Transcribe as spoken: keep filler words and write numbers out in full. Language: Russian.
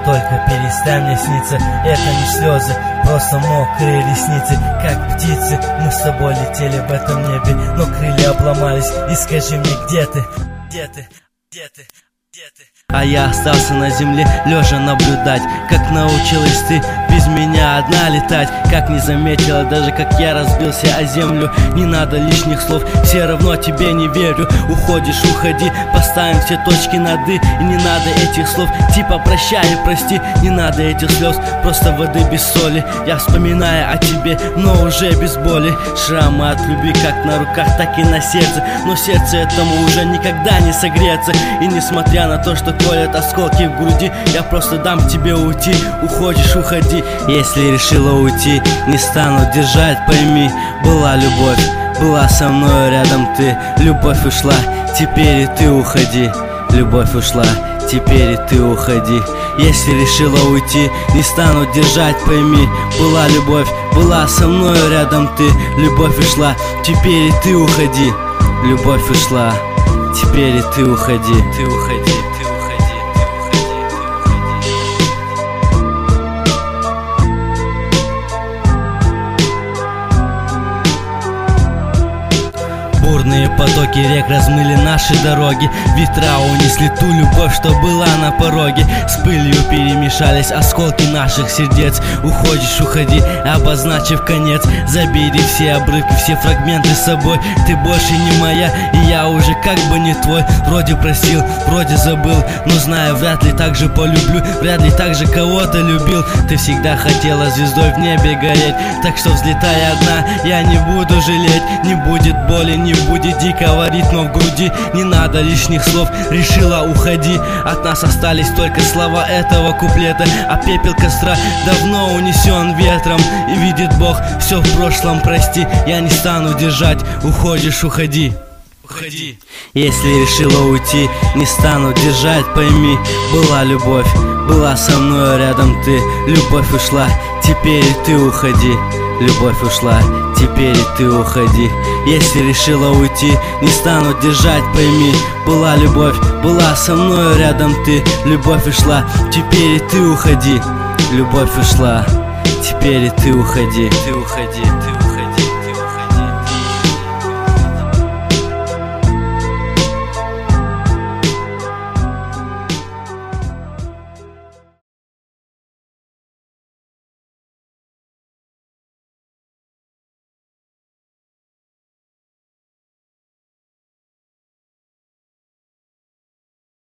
только перестань мне сниться. Это не слезы, просто мокрые ресницы. Как птицы, мы с тобой летели в этом небе, но крылья обломались. И скажи мне, где ты? Где ты? Где ты? Где ты? А я остался на земле, лежа наблюдать, как научилась ты без меня одна летать. Как не заметила даже, как я разбился о землю. Не надо лишних слов, все равно тебе не верю. Уходишь, уходи, поставим все точки над «и». И не надо этих слов, типа прощай и прости. Не надо этих слез, просто воды без соли. Я вспоминаю о тебе, но уже без боли. Шрамы от любви как на руках, так и на сердце. Но сердце этому уже никогда не согреется. И несмотря на то, что колят осколки в груди, я просто дам тебе уйти. Уходишь, уходи. Если решила уйти, не стану держать, пойми. Была любовь, была со мной рядом ты. Любовь ушла, теперь и ты уходи. Любовь ушла, теперь и ты уходи. Если решила уйти, не стану держать, пойми. Была любовь, была со мной рядом ты. Любовь ушла, теперь и ты уходи. Любовь ушла, теперь и ты уходи. Ты уходи, ты уходи. Бурные потоки рек размыли наши дороги. Ветра унесли ту любовь, что была на пороге. С пылью перемешались осколки наших сердец. Уходишь, уходи, обозначив конец. Забери все обрывки, все фрагменты с собой. Ты больше не моя, и я уже как бы не твой. Вроде просил, вроде забыл, но знаю, вряд ли так же полюблю. Вряд ли так же кого-то любил. Ты всегда хотела звездой в небе гореть. Так что взлетай одна, я не буду жалеть. Не будет боли, не будет дикого ритма в груди. Не надо лишних слов, решила уходи. От нас остались только слова этого куплета. А пепел костра давно унесен ветром. И видит Бог, все в прошлом, прости. Я не стану держать, уходишь, уходи. Уходи. Если решила уйти, не стану держать, пойми. Была любовь, была со мной рядом ты. Любовь ушла, теперь и ты уходи. Любовь ушла, теперь и ты уходи. Если решила уйти, не стану держать, пойми. Была любовь, была со мной рядом ты. Любовь ушла, теперь и ты уходи. Любовь ушла, теперь и ты уходи. Ты уходи, ты уходи.